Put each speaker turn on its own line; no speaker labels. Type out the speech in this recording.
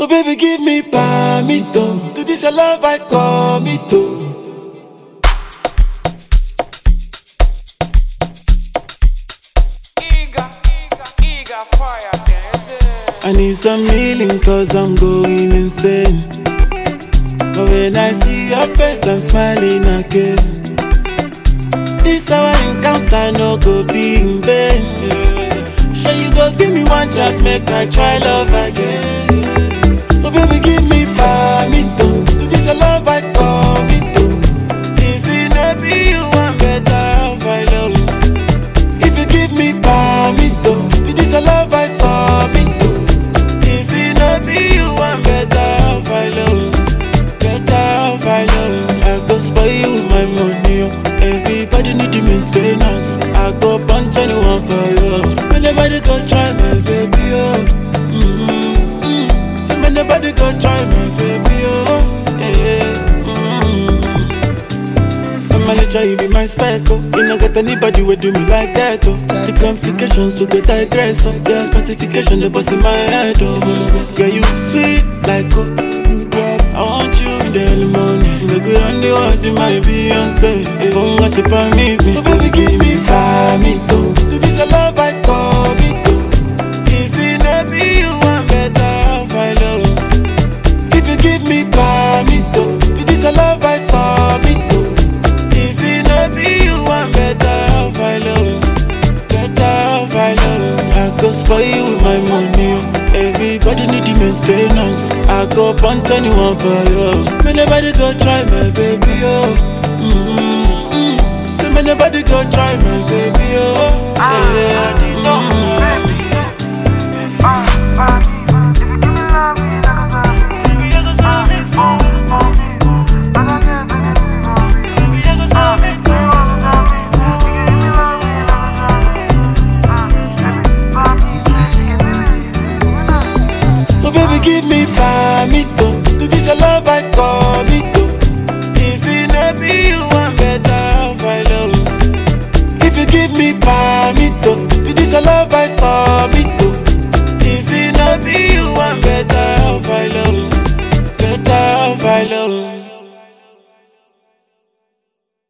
Oh baby, give me palmito. To this your love I commit to.
Eager fire,
I need some healing cause I'm going insane. But when I see your face I'm smiling again. This our encounter no go be in vain, Sure you go give me one chance, make I try love again. Oh baby, give me palmito. To this your love I commit to. If it no be you, I'm better off I love. If you give me palmito, to this your love I submit to. If it no be you, I'm better off I love. Better off I love. I go spoil you with my money, Everybody need the maintenance. I go punch anyone for you. Nobody go try my baby, So nobody go try my baby, I'm gonna try you be my spec, You don't get anybody will do me like that, The complications will get digress, Yeah, specification the boss in my head, Yeah, you sweet like I want you in the early morning. Baby, run the world in my Beyonce. Don't worship on me. Oh, baby, give me palmito. To this your love I commit to. If it not be you, I'm better off I love. If you give me palmito. To this your love I submit to. If it not be you, I'm better off I love. Better off I love. I go spoil you with my money, Everybody need the maintenance. I go punch anyone for you. May nobody go try my baby, Say may nobody go try my baby,
baby.